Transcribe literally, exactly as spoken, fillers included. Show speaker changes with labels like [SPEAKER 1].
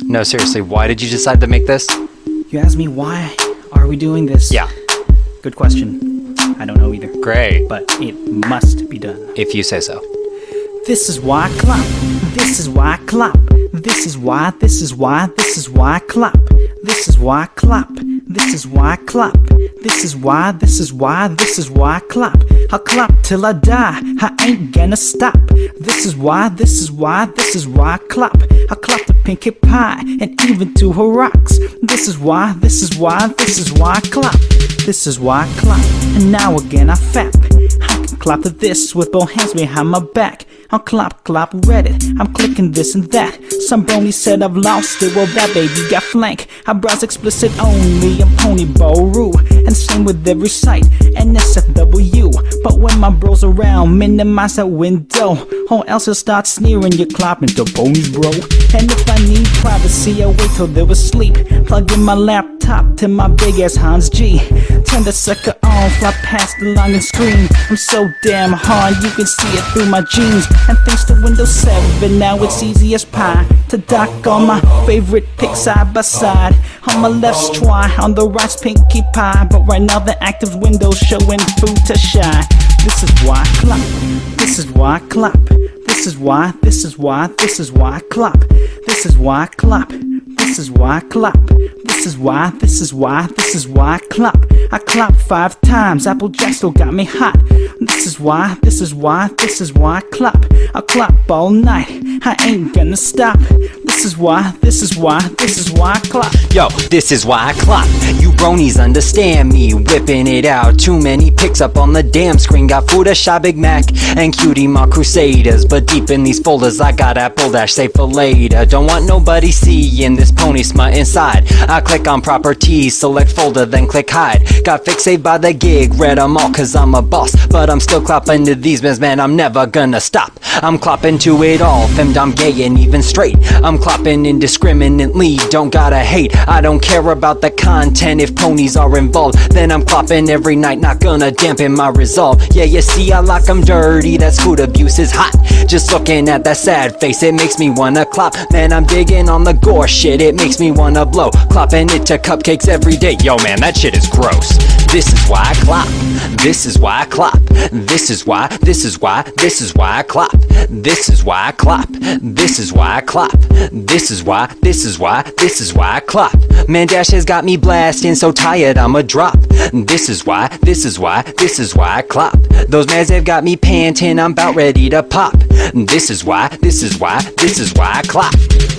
[SPEAKER 1] No, seriously, why did you decide to make this?
[SPEAKER 2] You asked me why are we doing this?
[SPEAKER 1] Yeah.
[SPEAKER 2] Good question. I don't know either.
[SPEAKER 1] Great.
[SPEAKER 2] But it must be done.
[SPEAKER 1] If you say so.
[SPEAKER 2] This is why I clap. This is why I clap. This is why, this is why, this is why I clap. This is why I clap. This is why I clap. This is why, this is why, this is why I clap. I'll clap till I die. I ain't gonna stop. This is why, this is why, this is why I clap. I clap to Pinkie Pie and even to her rocks. This is why, this is why, this is why I clap. This is why I clap. And now again I fap. I can clap to this with both hands behind my back. I'll clap, clap, Reddit. I'm clicking this and that. Some brony said I've lost it. Well, that baby got flank. I browse explicit only and Pony Boru. And same with every site. N S F W. But when my bros around, minimize that window. Or else you'll start sneering. You're clapping to ponies, bro. And if I need privacy, I'll wait till they're asleep. Plug in my laptop to my big ass Hans G. Turn the sucker on, fly past the line and scream. I'm so damn hard, you can see it through my jeans. And thanks to Windows seven, now it's easy as pie to dock all my favorite pics side by side. On my left's Twi, on the right's Pinkie Pie. But right now the active Windows showing food to shine. This is why I clap. This is why I clap. This is why, this is why, this is why I clap. This is why I clap. This is why I clap. This is why, this is why, this is why I clap. I clap five times, Applejack still got me hot. This is why, this is why, this is why I clap. I clap all night, I ain't gonna stop. This is why, this is why, this is why I clap.
[SPEAKER 1] Yo, this is why I clap. You bronies understand me, whipping it out. Too many pics up on the damn screen. Got Photoshop, Big Mac, and Cutie Mark Crusaders. But deep in these folders, I got Apple Dash, save for later. Don't want nobody seeing this pony smut inside. I click on properties, select folder, then click hide. Got fixated by the gig, read them all cause I'm a boss. But I'm still clapping to these men, man, I'm never gonna stop. I'm clapping to it all, femdom, gay, and even straight. I'm clapping indiscriminately, don't gotta hate. I don't care about the content, if ponies are involved. Then I'm clapping every night, not gonna dampen my resolve. Yeah, you see, I like them dirty, that food abuse is hot. Just looking at that sad face, it makes me wanna clap. Man, I'm digging on the gore shit, it makes me wanna blow. Clapping it to cupcakes every day, yo man, that shit is gross. This is why I clap. This is why I clap. This is why, this is why, this is why I clap. This is why I clap. This is why I clap. This is why, this is why, this is why I clap. Man, Dash has got me blasting, so tired I'ma drop. This is why, this is why, this is why I clap. Those mans have got me panting, I'm about ready to pop. This is why, this is why, this is why I clap.